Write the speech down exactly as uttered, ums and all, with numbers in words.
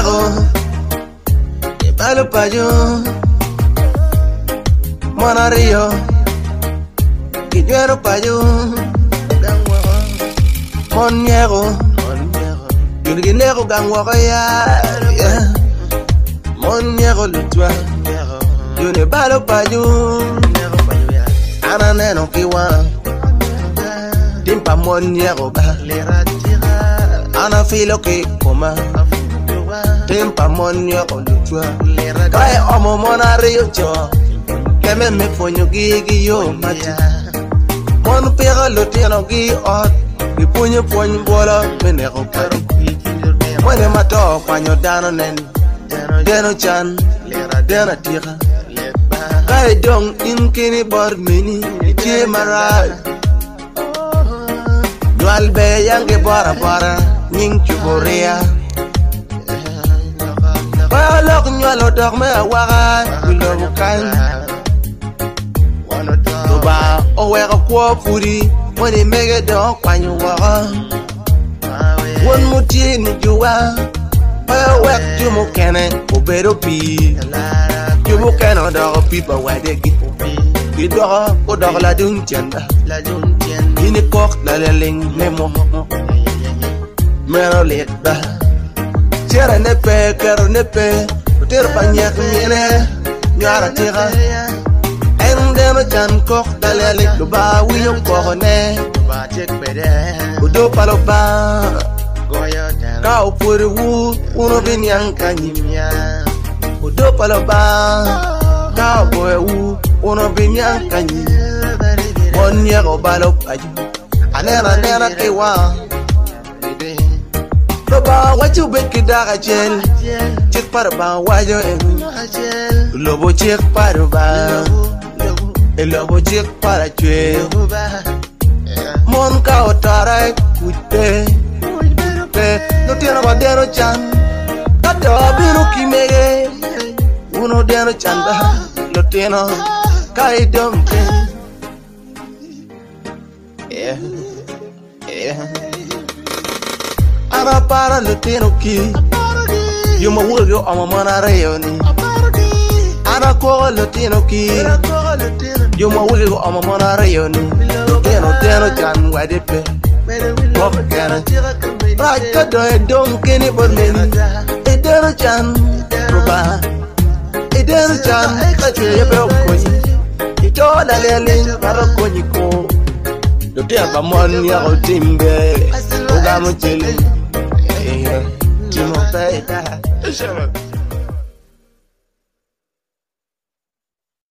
niego, que palo pa' yo. Monario, que lluero pa' yo. Mon niego, yo le niego gangwa ya. Mon niego le tua, yo ne palo pa' yo. Ana neno kiwa, timpa mon niego ba. Ana filo que coma, timpa mon niego le tua. Kaya omo monario cho. Keme me fonyo gigi yo mati Mon pera lo tiano gi ot Gi punyo ponyo bola mene ko pari Mwene mato kwanyo dano nen Deno chan, deno tira Kaya dong in kini bor mini Itie marai Nwal be yange bora bora Nying chuborea Kaya lok nywalo dok me awaka Wilo bukan Ba o we ga kwa furi woni mege do kwanyu wa won muti ni juwa o we jumu kene o bero pi jumu kene do pi ba wa de gi gi do o do la dun tienda la dun tienda ni kok la le ling me mo mero le ba chere ne pe ker ne pe ter ba nyak mine nyara tira Deno chan kok dalele lo ba wiyo kohone ba tek bede udo palo ba goyo dano ka opuri wu uno binyang kanyimya udo palo ba ka boy wu uno binyang kanyi monya go balo paju anera nera kewa lo ba wachu beki daga jel chik par ba wajo en lo bo chik par ba El lobo jik para chwe Mon ka otara kute Te no tiene badero chan Tato biro kimege Uno deno chanda Lo tiene kai domke Yeah Yeah Ana para lo tiene ki Yo me vuelvo a mamá reyoni Ana ko lo tiene ki Yo ma wuli go ama mona rayoni Teno teno chan wadepe Kope kena Raka do e dom kini bormeni Edero chan Ruba Edero chan Kachwe yebe okonyi Ito da lelin Karo konyi ko Dote apa mon ya o timbe Uga mo chili Timo pe